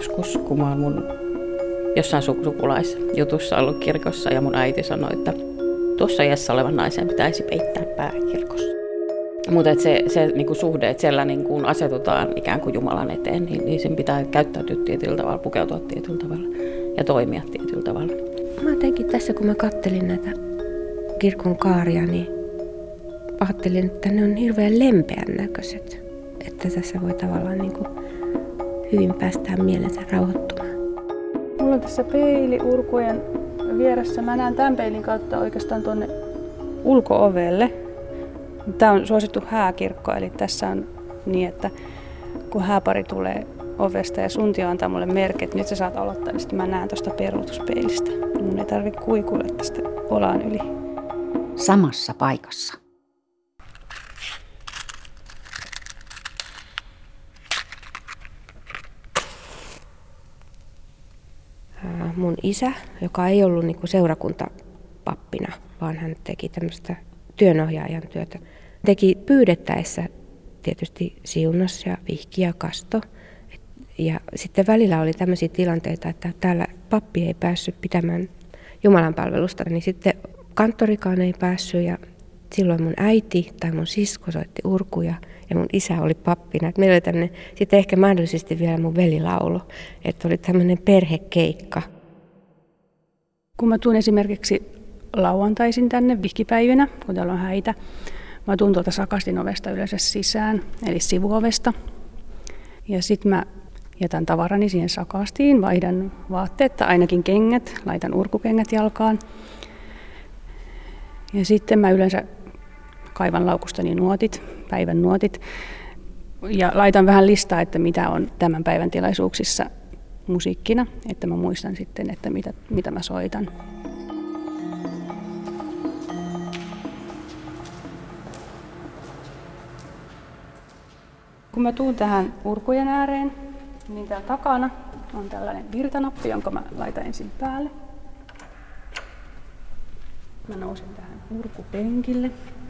joskus, kun mä oon mun jossain sukulaisjutussa ollut kirkossa ja mun äiti sanoi, että tuossa iässä olevan naisen pitäisi peittää pää kirkossa. Mutta se niinku suhde, että siellä niinku asetutaan ikään kuin Jumalan eteen, niin sen pitää käyttäytyä tietyllä tavalla, pukeutua tietyllä tavalla ja toimia tietyllä tavalla. Mä jotenkin tässä, kun mä kattelin näitä kirkon kaaria, niin ajattelin, että ne on hirveän lempeän näköiset. Että tässä voi tavallaan niinku hyvin päästää mielensä rauhoittumaan. Mulla on tässä peili urkujen vieressä. Mä näen tämän peilin kautta oikeastaan tuonne ulko-ovelle. Tämä on suosittu hääkirkko, eli tässä on niin, että kun hääpari tulee ovesta ja suntio antaa mulle merkit, että nyt sä saat aloittaa, niin sitten mä näen tuosta peruutuspeilistä. Mun ei tarvitse kuikuilla tästä olan yli. Samassa paikassa. Mun isä, joka ei ollut niinku seurakuntapappina, vaan hän teki tämmöistä työnohjaajan työtä. Teki pyydettäessä tietysti siunas ja vihki ja kasto. Ja sitten välillä oli tämmöisiä tilanteita, että täällä pappi ei päässyt pitämään Jumalan palvelusta, niin sitten kanttorikaan ei päässyt ja silloin mun äiti tai mun sisko soitti urkuja ja mun isä oli pappina. Et meillä oli tämmöinen, sitten ehkä mahdollisesti vielä mun velilaulo, että oli tämmöinen perhekeikka. Kun mä tuun esimerkiksi lauantaisin tänne vihkipäivinä, kun täällä on häitä, mä tuun tuolta sakastin ovesta yleensä sisään, eli sivuovesta. Ja sitten mä jätän tavarani siihen sakastiin, vaihdan vaatteet tai ainakin kengät, laitan urkukengät jalkaan. Ja sitten mä yleensä kaivan laukustani nuotit, päivän nuotit, ja laitan vähän listaa, että mitä on tämän päivän tilaisuuksissa musiikkina, että mä muistan sitten, että mitä mä soitan. Kun mä tuun tähän urkujen ääreen, niin täällä takana on tällainen virtanappi, jonka mä laitan ensin päälle. Mä nousen tähän urkupenkille.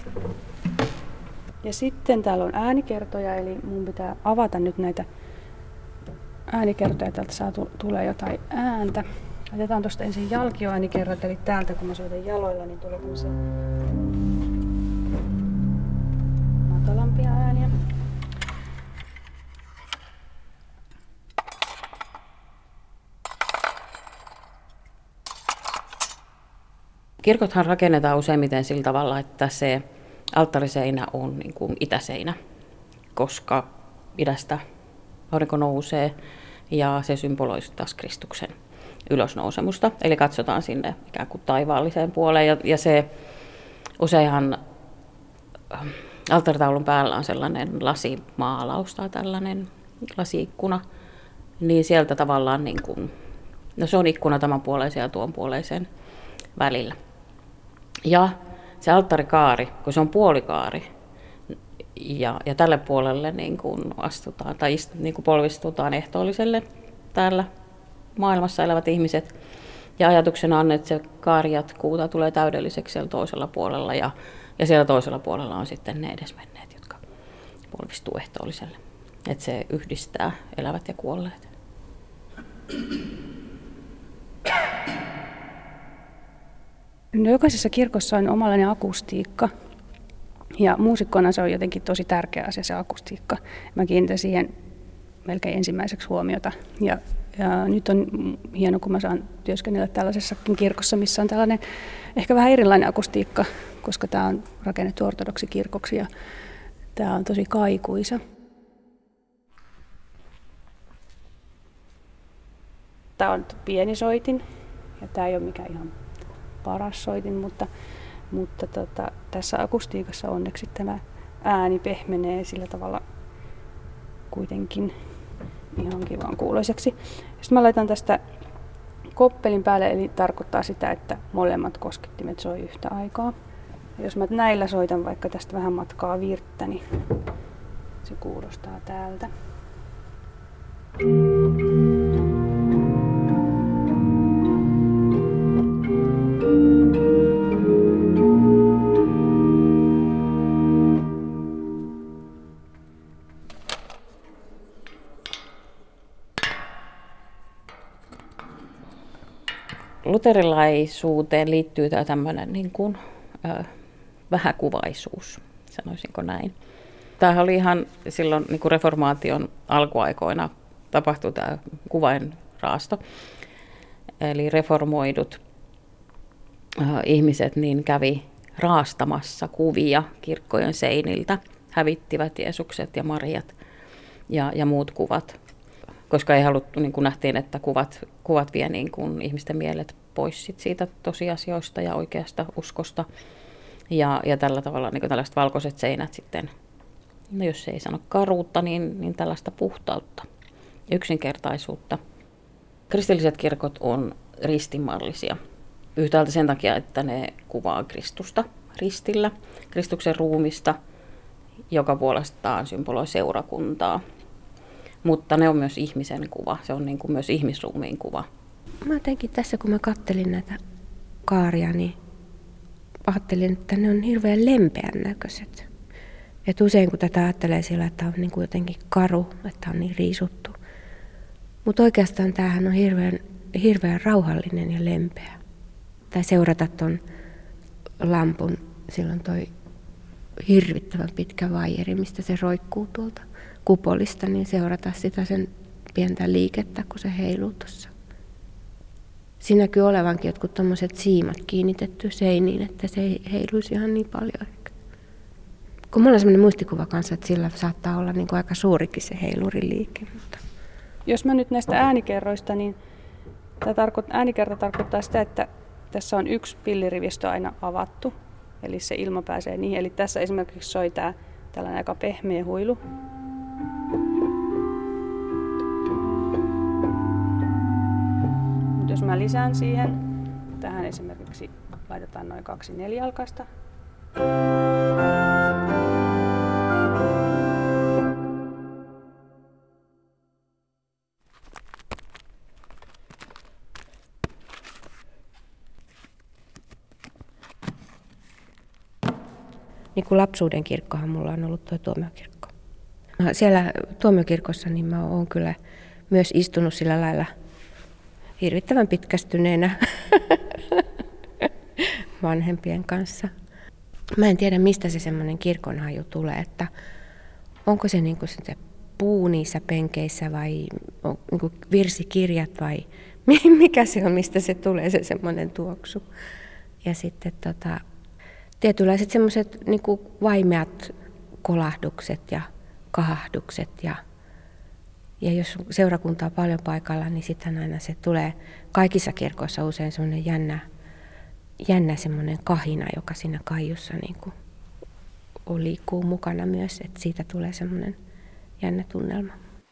Ja sitten täällä on äänikertoja, eli mun pitää avata nyt näitä äänikertoja. Täältä tulee jotain ääntä. Otetaan tuosta ensin jalkioäänikerrot, eli täältä kun mä soitan jaloilla, niin tulee tämmöisiä matalampia ääniä. Kirkothan rakennetaan useimmiten sillä tavalla, että se alttariseinä on niin kuin itäseinä, koska idästä aurinko nousee ja se symboloi taas Kristuksen ylösnousemusta. Eli katsotaan sinne ikään kuin taivaalliseen puoleen ja se useinhan alttaritaulun päällä on sellainen lasimaalaus tai tällainen lasiikkuna, niin sieltä tavallaan niin kuin, no se on ikkuna tämän puoleisen ja tuon puoleisen välillä. Ja se alttarikaari, kun se on puolikaari, ja tälle puolelle niin kuin astutaan tai niin kuin polvistutaan ehtoolliselle täällä maailmassa elävät ihmiset. Ja ajatuksena on, että se kaari jatkuu tai tulee täydelliseksi siellä toisella puolella, ja siellä toisella puolella on sitten ne edesmenneet, jotka polvistuu ehtoolliselle. Että se yhdistää elävät ja kuolleet. No, jokaisessa kirkossa on omanlainen akustiikka ja muusikkona se on jotenkin tosi tärkeä asia, se akustiikka. Mä kiinnitän siihen melkein ensimmäiseksi huomiota ja nyt on hieno, kun mä saan työskennellä tällaisessakin kirkossa, missä on tällainen ehkä vähän erilainen akustiikka, koska tää on rakennettu ortodoksikirkoksi ja tää on tosi kaikuisa. Tää on pieni soitin ja tää ei ole mikään ihan paras soitin, mutta tässä akustiikassa onneksi tämä ääni pehmenee sillä tavalla kuitenkin ihan kivan kuuloiseksi. Sitten mä laitan tästä koppelin päälle, eli tarkoittaa sitä, että molemmat koskettimet soi yhtä aikaa. Ja jos mä näillä soitan vaikka tästä vähän matkaa virttä, niin se kuulostaa täältä. luterilaisuuteen liittyy tämä tämmöinen niin kuin, vähäkuvaisuus, sanoisinko näin. Tämähän oli ihan silloin niin kuin reformaation alkuaikoina tapahtui tämä kuvainraasto. Eli reformoidut ihmiset niin kävi raastamassa kuvia kirkkojen seiniltä, hävittivät Jeesukset ja Mariat ja muut kuvat, koska ei haluttu, niin kuin nähtiin, että kuvat vie niin kuin ihmisten mielet pois siitä tosiasioista ja oikeasta uskosta. Ja tällä tavalla niin kuin tällaiset valkoiset seinät sitten, no jos ei sano karuutta, niin tällaista puhtautta, yksinkertaisuutta. Kristilliset kirkot on ristimallisia. Yhtäältä sen takia, että ne kuvaa Kristusta ristillä, Kristuksen ruumista, joka puolestaan symboloi seurakuntaa. Mutta ne on myös ihmisen kuva, se on niin kuin myös ihmisruumiin kuva. Mä jotenkin tässä, kun mä kattelin näitä kaaria, niin ajattelin, että ne on hirveän lempeän näköiset. Että usein kun tätä ajattelee sillä, että on niin kuin jotenkin karu, että on niin riisuttu. Mutta oikeastaan tämähän on hirveän rauhallinen ja lempeä. Tai seurata ton lampun, silloin toi hirvittävän pitkä vaijeri, mistä se roikkuu tuolta kupolista, niin seurata sitä sen pientä liikettä, kun se heiluu tuossa. Siinä näkyy olevankin jotkut tommoset siimat kiinnitetty seiniin, että se ei heiluisi ihan niin paljon ehkä. Kun mulla on semmoinen muistikuva kanssa, että sillä saattaa olla niin kuin aika suurikin se heiluriliike. Mutta jos mä nyt näistä äänikerroista, niin äänikerta tarkoittaa sitä, että tässä on yksi pillirivistö aina avattu, eli se ilma pääsee niihin. Eli tässä esimerkiksi soi tällainen aika pehmeä huilu. Mut jos mä lisään siihen, tähän esimerkiksi laitetaan noin 2 nelijalkaista. niin kuin lapsuuden kirkkohan mulla on ollut tuo tuomiokirkko. Siellä tuomiokirkossa niin mä oon kyllä myös istunut sillä lailla hirvittävän pitkästyneenä vanhempien kanssa. Mä en tiedä, mistä se semmoinen kirkonhaju tulee, että onko se niin kuin se puu niissä penkeissä vai niin kuin virsikirjat vai mikä se on, mistä se tulee se semmoinen tuoksu. Ja sitten tietynlaiset semmoiset niin kuin vaimeat kolahdukset ja kahahdukset ja jos seurakunta on paljon paikalla, niin sitten aina se tulee kaikissa kirkoissa usein semmoinen jännä semmoinen kahina, joka siinä kaiussa niin kuin liikkuu mukana myös, että siitä tulee semmoinen jännä tunnelma.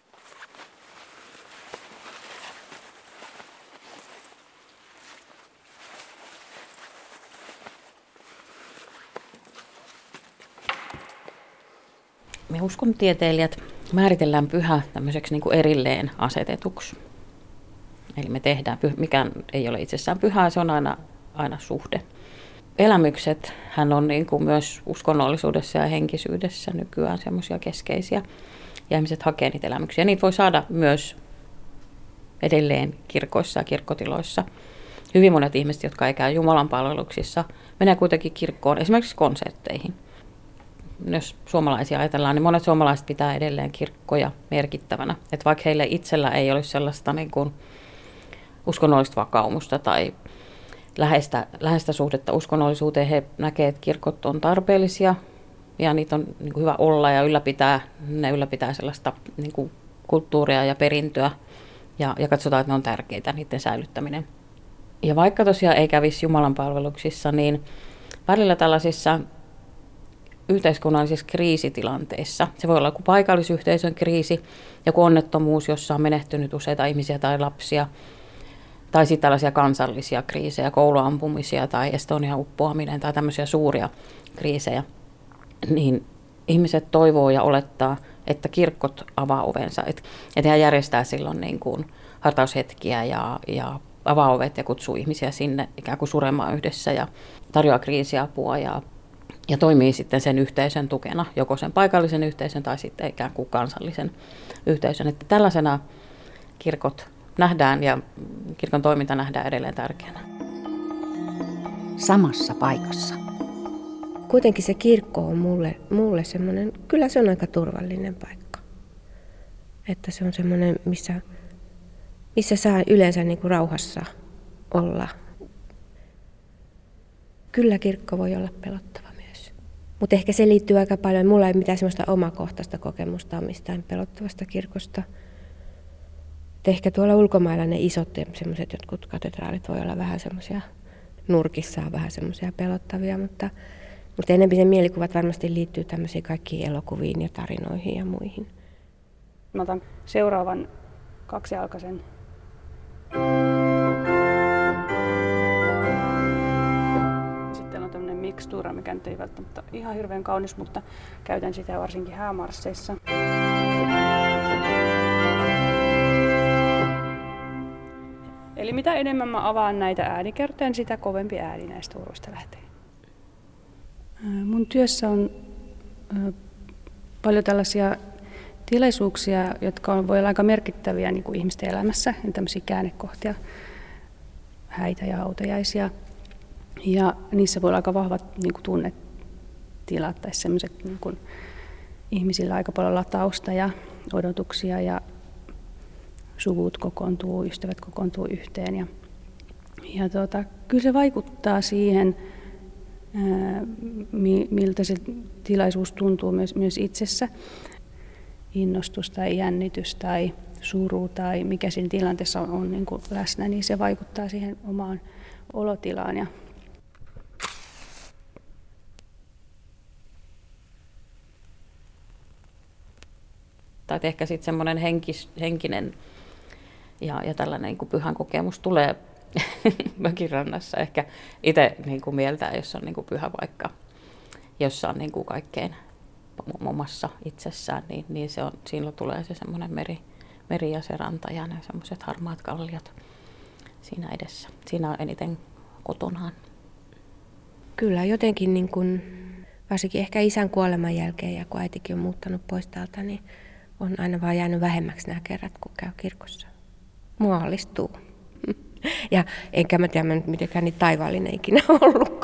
Me uskontieteilijät määritellään pyhä tämmöiseksi niin kuin erilleen asetetuksi. Eli me tehdään, mikään ei ole itsessään pyhää, se on aina suhde. Elämykset hän on niin kuin myös uskonnollisuudessa ja henkisyydessä nykyään semmoisia keskeisiä. Ja ihmiset hakee niitä elämyksiä. Niitä voi saada myös edelleen kirkoissa ja kirkkotiloissa. Hyvin monet ihmiset, jotka ei käy Jumalan palveluksissa, menee kuitenkin kirkkoon esimerkiksi konsertteihin. Jos suomalaisia ajatellaan, niin monet suomalaiset pitää edelleen kirkkoja merkittävänä. Että vaikka heille itsellä ei olisi sellaista niin kuin uskonnollista vakaumusta tai läheistä suhdetta uskonnollisuuteen, he näkevät, että kirkot on tarpeellisia ja niitä on niin kuin hyvä olla ja ne ylläpitää sellaista niin kuin kulttuuria ja perintöä ja katsotaan, että ne on tärkeitä, niiden säilyttäminen. Ja vaikka tosiaan ei kävisi Jumalan palveluksissa, niin välillä tällaisissa yhteiskunnallisissa kriisitilanteissa, se voi olla joku paikallisyhteisön kriisi, joku onnettomuus, jossa on menehtynyt useita ihmisiä tai lapsia, tai sitten tällaisia kansallisia kriisejä, kouluampumisia tai Estonian uppoaminen tai tämmöisiä suuria kriisejä, niin ihmiset toivoo ja olettaa, että kirkot avaa ovensa, että he järjestää silloin niin kuin hartaushetkiä ja avaa ovet ja kutsuu ihmisiä sinne ikään kuin suremaan yhdessä ja tarjoaa kriisiapua ja toimii sitten sen yhteisön tukena, joko sen paikallisen yhteisön tai sitten ikään kuin kansallisen yhteisön. Että tällaisena kirkot nähdään ja kirkon toiminta nähdään edelleen tärkeänä. samassa paikassa. Kuitenkin se kirkko on mulle semmoinen, kyllä se on aika turvallinen paikka. Että se on semmoinen, missä saa yleensä niin kuin rauhassa olla. Kyllä kirkko voi olla pelottava myös. Mutta ehkä se liittyy aika paljon. Mulla ei mitään semmoista omakohtaista kokemusta ole mistään pelottavasta kirkosta. Et ehkä tuolla ulkomailla ne isot semmoiset jotkut katedraalit voi olla vähän semmoisia, nurkissaan vähän semmoisia pelottavia, mutta enemmän sen mielikuvat varmasti liittyy tämmöisiin kaikkiin elokuviin ja tarinoihin ja muihin. Mä otan seuraavan kaksijalkaisen. Sitten on tämmöinen mikstuura, mikä nyt ei välttämättä ihan hirveän kaunis, mutta käytän sitä varsinkin häämarsseissa. Eli mitä enemmän mä avaan näitä äänikertoja, niin sitä kovempi ääni näistä uruista lähtee. Mun työssä on paljon tällaisia tilaisuuksia, jotka voi olla aika merkittäviä niin kuin ihmisten elämässä, tämmöisiä käännekohtia, häitä ja hautajaisia. Ja niissä voi olla aika vahvat niin kuin tunnetilat tai sellaiset niin kuin ihmisillä aika paljon latausta ja odotuksia ja suvut kokoontuu, ystävät kokoontuu yhteen. Ja kyllä se vaikuttaa siihen, miltä se tilaisuus tuntuu myös itsessä. Innostus tai jännitys tai suru tai mikä siinä tilanteessa on niin kuin läsnä, niin se vaikuttaa siihen omaan olotilaan. Tai ehkä sitten semmoinen henkinen ja tällainen niin kuin pyhän kokemus tulee mökinrannassa ehkä itse niin kuin mieltää, jos on niin kuin pyhä paikka, jossa on niin kuin kaikkein omassa itsessään, niin se on, siinä tulee se semmoinen meri ja se ranta ja ne semmoiset harmaat kalliot siinä edessä. Siinä on eniten kotonaan. Kyllä jotenkin, niin kuin, varsinkin ehkä isän kuoleman jälkeen ja kun äitikin on muuttanut pois täältä, niin on aina vaan jäänyt vähemmäksi nämä kerrat, kun käy kirkossa. Maallistuu. Ja enkä mä tiedä, mitenkään niin taivaallinen ikinä ollut.